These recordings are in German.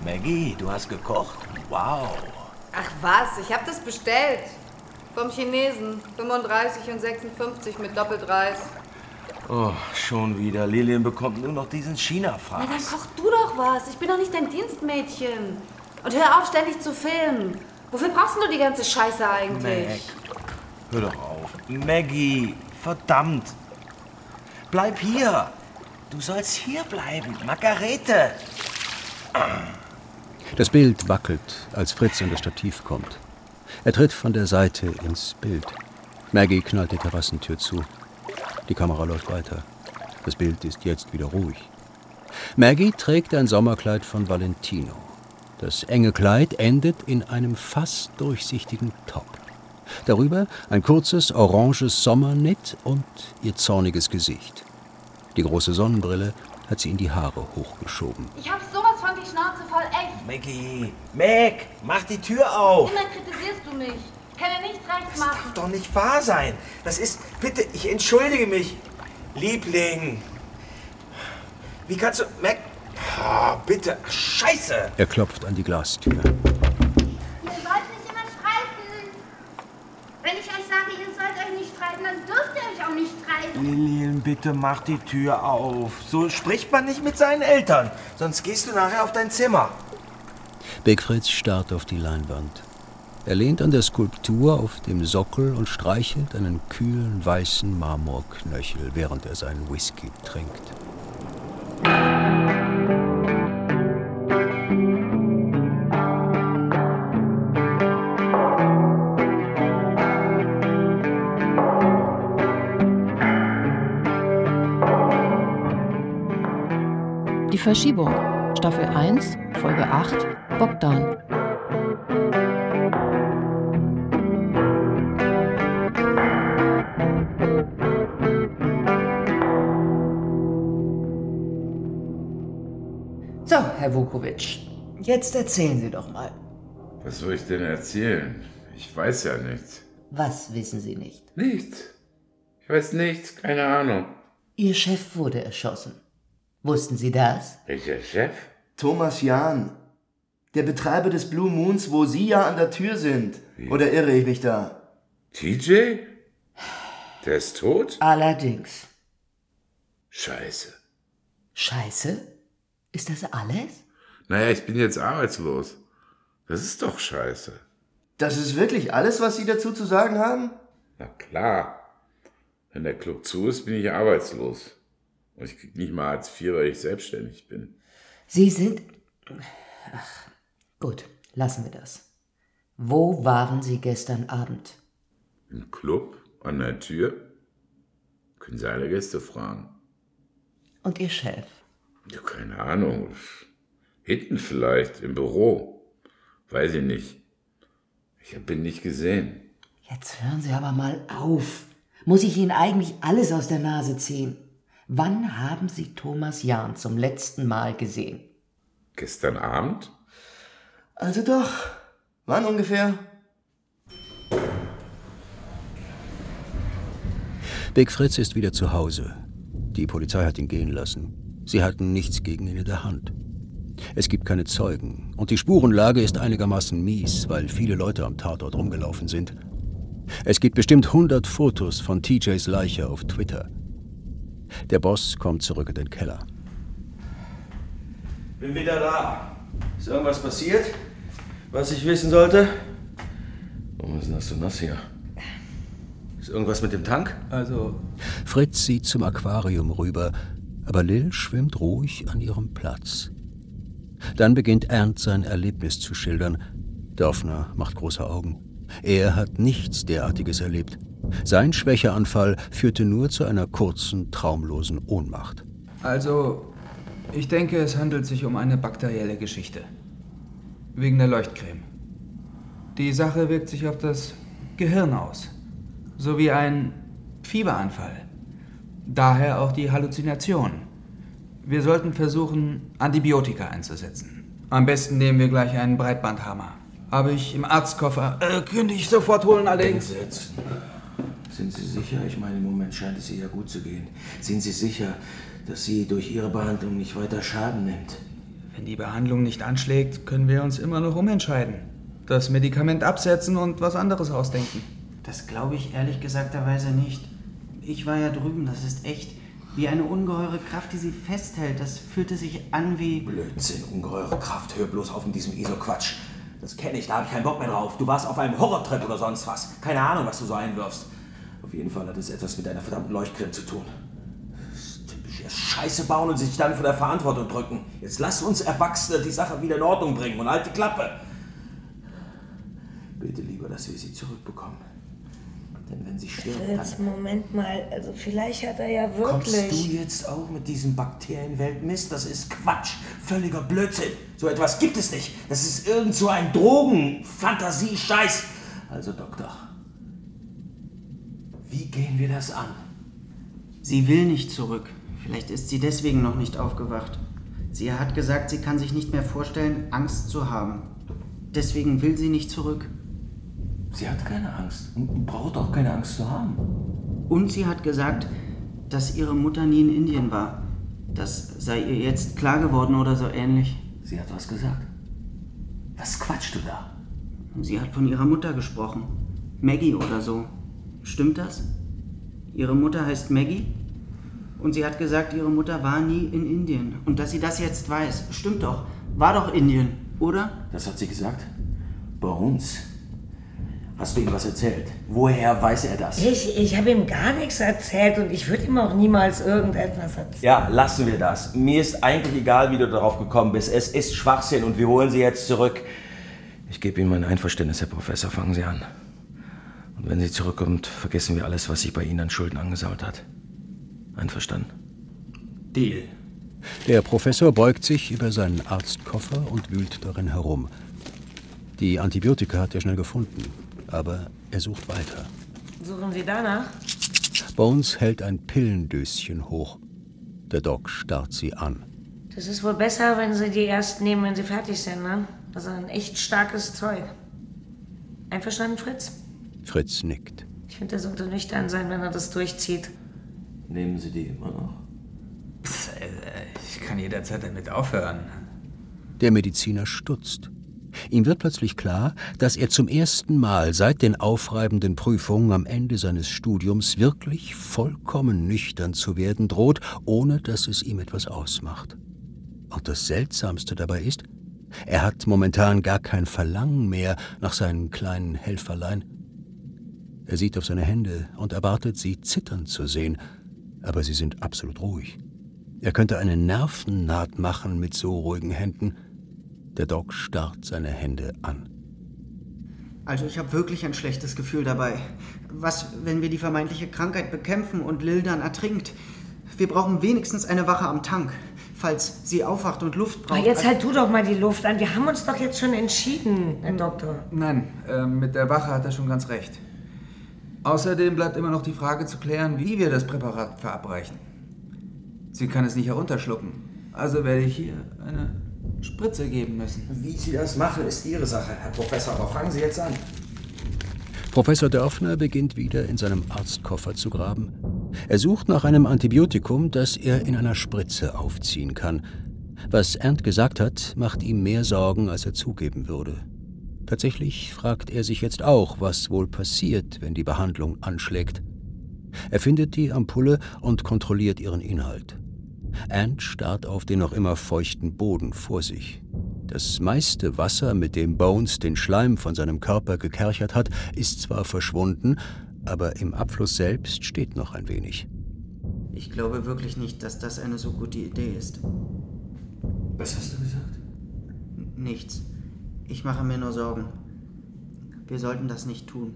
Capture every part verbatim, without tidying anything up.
Maggie, du hast gekocht? Wow. Ach was, ich hab das bestellt. Vom Chinesen. fünfunddreißig und sechsundfünfzig mit Doppeltreis. Oh, schon wieder. Lilian bekommt nur noch diesen China-Fraß. Na, dann koch du doch was. Ich bin doch nicht dein Dienstmädchen. Und hör auf, ständig zu filmen. Wofür brauchst du die ganze Scheiße eigentlich? Mag, hör doch auf. Maggie, verdammt. Bleib hier. Du sollst hier bleiben. Margarete. Das Bild wackelt, als Fritz an das Stativ kommt. Er tritt von der Seite ins Bild. Maggie knallt die Terrassentür zu. Die Kamera läuft weiter. Das Bild ist jetzt wieder ruhig. Maggie trägt ein Sommerkleid von Valentino. Das enge Kleid endet in einem fast durchsichtigen Top. Darüber ein kurzes, oranges Sommerknitt und ihr zorniges Gesicht. Die große Sonnenbrille hat sie in die Haare hochgeschoben. Ich hab sowas von die Schnauze voll, echt. Maggie, Meg, mach die Tür auf. Immer kritisierst du mich. Ich kann ja nichts rechts machen. Das darf doch nicht wahr sein. Das ist, bitte, ich entschuldige mich. Liebling. Wie kannst du, Meg, oh, bitte, Scheiße. Er klopft an die Glastür. Ihr sollt nicht immer streiten. Wenn ich euch sage, ihr sollt euch nicht streiten, dann dürft ihr euch auch nicht streiten. Lilian, bitte mach die Tür auf. So spricht man nicht mit seinen Eltern. Sonst gehst du nachher auf dein Zimmer. Big Fritz starrt auf die Leinwand. Er lehnt an der Skulptur auf dem Sockel und streichelt einen kühlen, weißen Marmorknöchel, während er seinen Whisky trinkt. Die Verschiebung. Staffel eins, Folge acht, Bogdan. So, Herr Vukovic, jetzt erzählen Sie doch mal. Was soll ich denn erzählen? Ich weiß ja nichts. Was wissen Sie nicht? Nichts. Ich weiß nichts, keine Ahnung. Ihr Chef wurde erschossen. Wussten Sie das? Welcher Chef? Thomas Jahn. Der Betreiber des Blue Moons, wo Sie ja an der Tür sind. Wie? Oder irre ich mich da? T J? Der ist tot? Allerdings. Scheiße. Scheiße? Ist das alles? Naja, ich bin jetzt arbeitslos. Das ist doch scheiße. Das ist wirklich alles, was Sie dazu zu sagen haben? Na klar. Wenn der Club zu ist, bin ich arbeitslos. Und ich krieg nicht mal Hartz vier, weil ich selbstständig bin. Sie sind... Ach, gut, lassen wir das. Wo waren Sie gestern Abend? Im Club? An der Tür? Können Sie alle Gäste fragen. Und Ihr Chef? Ja, keine Ahnung. Hinten vielleicht, im Büro. Weiß ich nicht. Ich hab ihn nicht gesehen. Jetzt hören Sie aber mal auf. Muss ich Ihnen eigentlich alles aus der Nase ziehen? Wann haben Sie Thomas Jahn zum letzten Mal gesehen? Gestern Abend? Also doch. Wann ungefähr? Big Fritz ist wieder zu Hause. Die Polizei hat ihn gehen lassen. Sie hatten nichts gegen ihn in der Hand. Es gibt keine Zeugen und die Spurenlage ist einigermaßen mies, weil viele Leute am Tatort rumgelaufen sind. Es gibt bestimmt hundert Fotos von T Js Leiche auf Twitter. Der Boss kommt zurück in den Keller. Bin wieder da. Ist irgendwas passiert, was ich wissen sollte? Warum ist denn das so nass hier? Ist irgendwas mit dem Tank? Also... Fritz sieht zum Aquarium rüber, aber Lil schwimmt ruhig an ihrem Platz. Dann beginnt Ernst sein Erlebnis zu schildern. Dörfner macht große Augen. Er hat nichts derartiges erlebt. Sein Schwächeanfall führte nur zu einer kurzen, traumlosen Ohnmacht. Also, ich denke, es handelt sich um eine bakterielle Geschichte. Wegen der Leuchtcreme. Die Sache wirkt sich auf das Gehirn aus. Sowie ein Fieberanfall. Daher auch die Halluzination. Wir sollten versuchen, Antibiotika einzusetzen. Am besten nehmen wir gleich einen Breitbandhammer. Habe ich im Arztkoffer. Äh, könnte ich sofort holen, allerdings. Sind Sie sicher? Ich meine, im Moment scheint es ihr ja gut zu gehen. Sind Sie sicher, dass sie durch Ihre Behandlung nicht weiter Schaden nimmt? Wenn die Behandlung nicht anschlägt, können wir uns immer noch umentscheiden. Das Medikament absetzen und was anderes ausdenken. Das glaube ich ehrlich gesagterweise nicht. Ich war ja drüben, das ist echt wie eine ungeheure Kraft, die sie festhält. Das fühlte sich an wie... Blödsinn, ungeheure Kraft. Hör bloß auf mit diesem E S O-Quatsch. Das kenne ich, da habe ich keinen Bock mehr drauf. Du warst auf einem Horrortrip oder sonst was. Keine Ahnung, was du so einwirfst. Auf jeden Fall hat es etwas mit deiner verdammten Leuchtcreme zu tun. Das ist typisch, erst Scheiße bauen und sich dann vor der Verantwortung drücken. Jetzt lass uns Erwachsene die Sache wieder in Ordnung bringen und halt die Klappe. Bitte lieber, dass wir sie zurückbekommen. Denn wenn sie stirbt, Fritz, dann... Moment mal, also vielleicht hat er ja wirklich... Kommst du jetzt auch mit diesem Bakterienweltmist? Das ist Quatsch, völliger Blödsinn. So etwas gibt es nicht. Das ist irgend so ein Drogen-Fantasie-Scheiß. Also, Doktor, wie gehen wir das an? Sie will nicht zurück. Vielleicht ist sie deswegen noch nicht aufgewacht. Sie hat gesagt, sie kann sich nicht mehr vorstellen, Angst zu haben. Deswegen will sie nicht zurück. Sie hat keine Angst und braucht auch keine Angst zu haben. Und sie hat gesagt, dass ihre Mutter nie in Indien war. Das sei ihr jetzt klar geworden oder so ähnlich. Sie hat was gesagt. Was quatschst du da? Sie hat von ihrer Mutter gesprochen. Maggie oder so. Stimmt das? Ihre Mutter heißt Maggie? Und sie hat gesagt, ihre Mutter war nie in Indien. Und dass sie das jetzt weiß. Stimmt doch. War doch Indien, oder? Das hat sie gesagt. Bones. Hast du ihm was erzählt? Woher weiß er das? Ich, ich habe ihm gar nichts erzählt und ich würde ihm auch niemals irgendetwas erzählen. Ja, lassen wir das. Mir ist eigentlich egal, wie du darauf gekommen bist. Es ist Schwachsinn und wir holen sie jetzt zurück. Ich gebe Ihnen mein Einverständnis, Herr Professor. Fangen Sie an. Und wenn sie zurückkommt, vergessen wir alles, was sich bei Ihnen an Schulden angesammelt hat. Einverstanden? Deal. Der Professor beugt sich über seinen Arztkoffer und wühlt darin herum. Die Antibiotika hat er schnell gefunden, aber er sucht weiter. Suchen Sie danach? Bones hält ein Pillendöschen hoch. Der Doc starrt sie an. Das ist wohl besser, wenn Sie die erst nehmen, wenn Sie fertig sind, ne? Das ist ein echt starkes Zeug. Einverstanden, Fritz? Fritz nickt. Ich finde, er sollte nüchtern sein, wenn er das durchzieht. Nehmen Sie die immer noch? Pff, ich kann jederzeit damit aufhören. Der Mediziner stutzt. Ihm wird plötzlich klar, dass er zum ersten Mal seit den aufreibenden Prüfungen am Ende seines Studiums wirklich vollkommen nüchtern zu werden droht, ohne dass es ihm etwas ausmacht. Und das Seltsamste dabei ist, er hat momentan gar kein Verlangen mehr nach seinen kleinen Helferlein. Er sieht auf seine Hände und erwartet, sie zittern zu sehen, aber sie sind absolut ruhig. Er könnte eine Nervennaht machen mit so ruhigen Händen. Der Doc starrt seine Hände an. Also ich habe wirklich ein schlechtes Gefühl dabei. Was, wenn wir die vermeintliche Krankheit bekämpfen und Lil dann ertrinkt? Wir brauchen wenigstens eine Wache am Tank, falls sie aufwacht und Luft braucht. Aber jetzt halt du doch mal die Luft an. Wir haben uns doch jetzt schon entschieden, Herr Doktor. Nein, äh, mit der Wache hat er schon ganz recht. Außerdem bleibt immer noch die Frage zu klären, wie wir das Präparat verabreichen. Sie kann es nicht herunterschlucken. Also werde ich hier eine Spritze geben müssen. Wie Sie das machen, ist Ihre Sache, Herr Professor. Aber fangen Sie jetzt an. Professor Dörfner beginnt wieder in seinem Arztkoffer zu graben. Er sucht nach einem Antibiotikum, das er in einer Spritze aufziehen kann. Was Ernst gesagt hat, macht ihm mehr Sorgen, als er zugeben würde. Tatsächlich fragt er sich jetzt auch, was wohl passiert, wenn die Behandlung anschlägt. Er findet die Ampulle und kontrolliert ihren Inhalt. Ant starrt auf den noch immer feuchten Boden vor sich. Das meiste Wasser, mit dem Bones den Schleim von seinem Körper gekerchert hat, ist zwar verschwunden, aber im Abfluss selbst steht noch ein wenig. Ich glaube wirklich nicht, dass das eine so gute Idee ist. Was hast du gesagt? Nichts. Ich mache mir nur Sorgen. Wir sollten das nicht tun.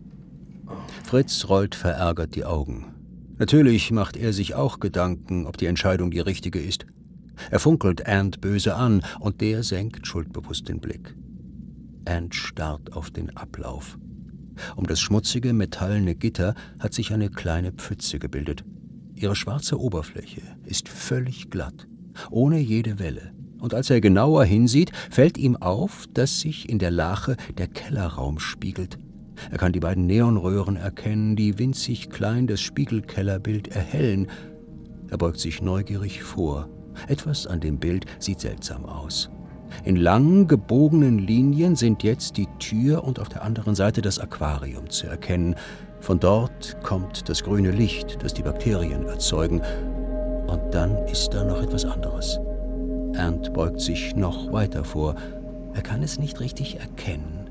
Fritz rollt verärgert die Augen. Natürlich macht er sich auch Gedanken, ob die Entscheidung die richtige ist. Er funkelt Ant böse an und der senkt schuldbewusst den Blick. Ant starrt auf den Ablauf. Um das schmutzige, metallene Gitter hat sich eine kleine Pfütze gebildet. Ihre schwarze Oberfläche ist völlig glatt, ohne jede Welle. Und als er genauer hinsieht, fällt ihm auf, dass sich in der Lache der Kellerraum spiegelt. Er kann die beiden Neonröhren erkennen, die winzig klein das Spiegelkellerbild erhellen. Er beugt sich neugierig vor Etwas an dem Bild sieht seltsam aus. In langen, gebogenen Linien sind jetzt die Tür und auf der anderen Seite das Aquarium zu erkennen. Von dort kommt das grüne Licht, das die Bakterien erzeugen. Und dann ist da noch etwas anderes. Ernst beugt sich noch weiter vor. Er kann es nicht richtig erkennen.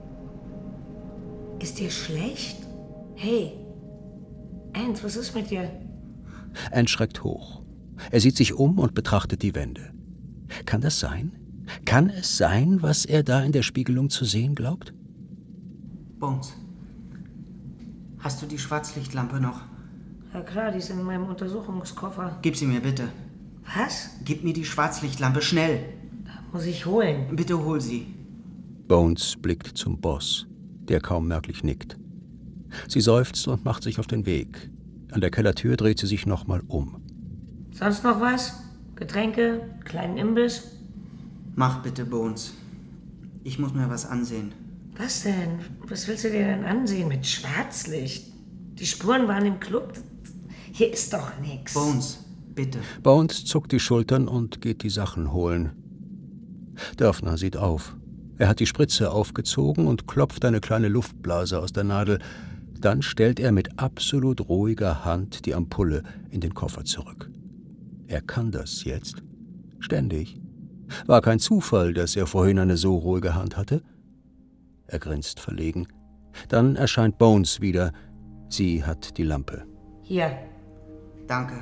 Ist dir schlecht? Hey, Ernst, was ist mit dir? Ernst schreckt hoch. Er sieht sich um und betrachtet die Wände. Kann das sein? Kann es sein, was er da in der Spiegelung zu sehen glaubt? Bones, hast du die Schwarzlichtlampe noch? Ja klar, die ist in meinem Untersuchungskoffer. Gib sie mir bitte. Was? Gib mir die Schwarzlichtlampe, schnell. Muss ich holen. Bitte hol sie. Bones blickt zum Boss, der kaum merklich nickt. Sie seufzt und macht sich auf den Weg. An der Kellertür dreht sie sich nochmal um. Sonst noch was? Getränke? Kleinen Imbiss? Mach bitte, Bones. Ich muss mir was ansehen. Was denn? Was willst du dir denn ansehen mit Schwarzlicht? Die Spuren waren im Club. Hier ist doch nichts. Bones, bitte. Bones zuckt die Schultern und geht die Sachen holen. Dörfner sieht auf. Er hat die Spritze aufgezogen und klopft eine kleine Luftblase aus der Nadel. Dann stellt er mit absolut ruhiger Hand die Ampulle in den Koffer zurück. Er kann das jetzt. Ständig. War kein Zufall, dass er vorhin eine so ruhige Hand hatte. Er grinst verlegen. Dann erscheint Bones wieder. Sie hat die Lampe. Hier. Danke.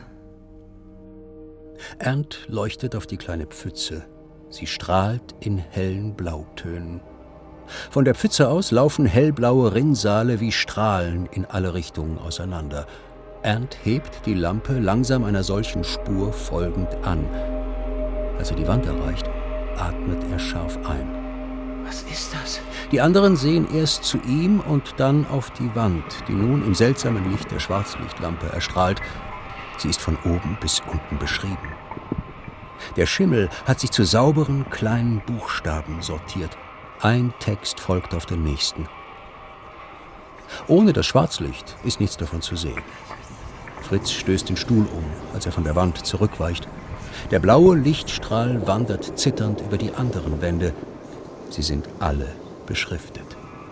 Ernst leuchtet auf die kleine Pfütze. Sie strahlt in hellen Blautönen. Von der Pfütze aus laufen hellblaue Rinnsale wie Strahlen in alle Richtungen auseinander. Ernst hebt die Lampe langsam einer solchen Spur folgend an. Als er die Wand erreicht, atmet er scharf ein. Was ist das? Die anderen sehen erst zu ihm und dann auf die Wand, die nun im seltsamen Licht der Schwarzlichtlampe erstrahlt. Sie ist von oben bis unten beschrieben. Der Schimmel hat sich zu sauberen, kleinen Buchstaben sortiert. Ein Text folgt auf den nächsten. Ohne das Schwarzlicht ist nichts davon zu sehen. Fritz stößt den Stuhl um, als er von der Wand zurückweicht. Der blaue Lichtstrahl wandert zitternd über die anderen Wände. Sie sind alle beschriftet.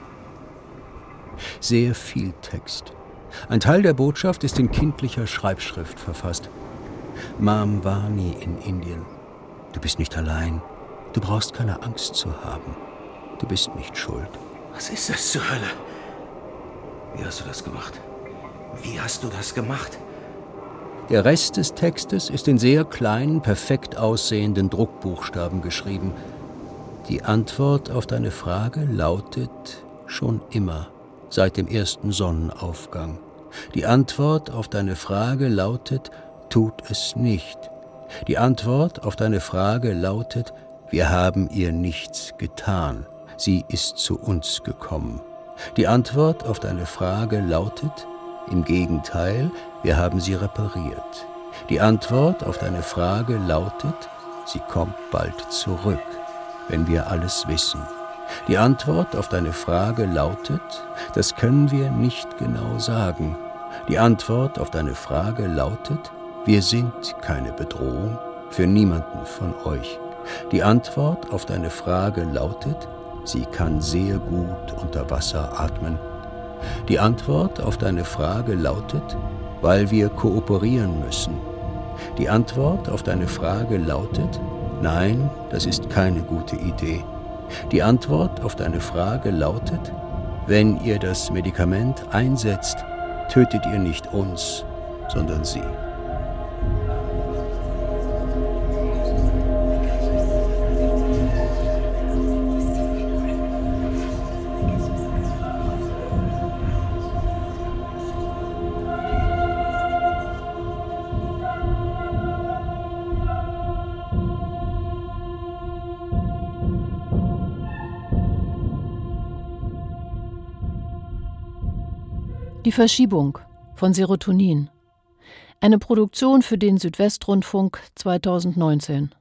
Sehr viel Text. Ein Teil der Botschaft ist in kindlicher Schreibschrift verfasst. Mom war nie in Indien. Du bist nicht allein. Du brauchst keine Angst zu haben. Du bist nicht schuld. Was ist das zur Hölle? Wie hast du das gemacht? Wie hast du das gemacht? Der Rest des Textes ist in sehr kleinen, perfekt aussehenden Druckbuchstaben geschrieben. Die Antwort auf deine Frage lautet schon immer, seit dem ersten Sonnenaufgang. Die Antwort auf deine Frage lautet, tut es nicht. Die Antwort auf deine Frage lautet, wir haben ihr nichts getan. Sie ist zu uns gekommen. Die Antwort auf deine Frage lautet, im Gegenteil, wir haben sie repariert. Die Antwort auf deine Frage lautet, sie kommt bald zurück, wenn wir alles wissen. Die Antwort auf deine Frage lautet, das können wir nicht genau sagen. Die Antwort auf deine Frage lautet, wir sind keine Bedrohung für niemanden von euch. Die Antwort auf deine Frage lautet, sie kann sehr gut unter Wasser atmen. Die Antwort auf deine Frage lautet, weil wir kooperieren müssen. Die Antwort auf deine Frage lautet, nein, das ist keine gute Idee. Die Antwort auf deine Frage lautet, wenn ihr das Medikament einsetzt, tötet ihr nicht uns, sondern sie. Die Verschiebung von Serotonin. Eine Produktion für den Südwestrundfunk zweitausendneunzehn.